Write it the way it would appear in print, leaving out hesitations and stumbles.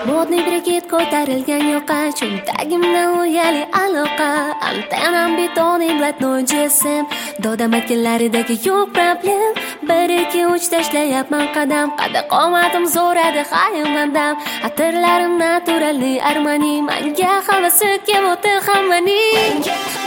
modniy breket ko'tarilgan yoqa, cho'ntagimda uyali aloqa. Antenam betoning blatnoy GSM, dodam aytganlaridagi yo'q problem. 1 2 3 tashlayapman qadam, qada qomatim zo'radi hayvandam. Atirlarim naturalniy armani, menga havasi kelmoqda hammaning.